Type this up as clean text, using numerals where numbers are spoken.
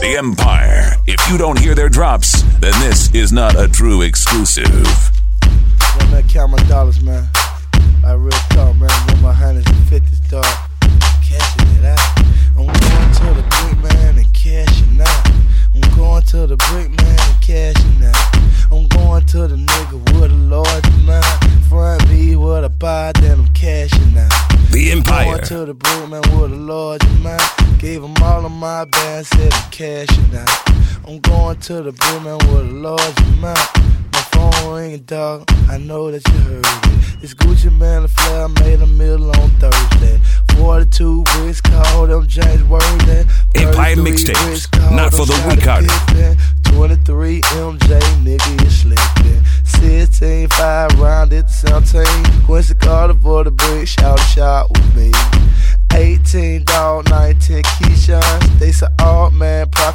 The Empire. If you don't hear their drops, then this is not a true exclusive. Yeah, man, count my dollars, man. Like real talk, man. With my 150s, dog. Cashing it out. I'm going to the brick, man, and cashing out. I'm going to the brick, man, and cashing out. I'm going to the nigga with a large amount. Front me with a buy, then I'm cashing out. The Empire. Going to the brick, man, with a large amount. Gave him all of my band, said I'm cashing out. I'm going to the brick, man, with a large amount. My phone ringing, dog, I know that you heard it. It's Gucci Man, the flare, made a meal on Thursday. 42 bricks, call them James Worthy. Empire mixtapes, not for the weak hearted. 23 MJ, nigga, you slippin'. 16, 5 round at 17. Quincy Carter for the brick, shout with me. 18 dog, 19 Keyshawn. They say, oh man,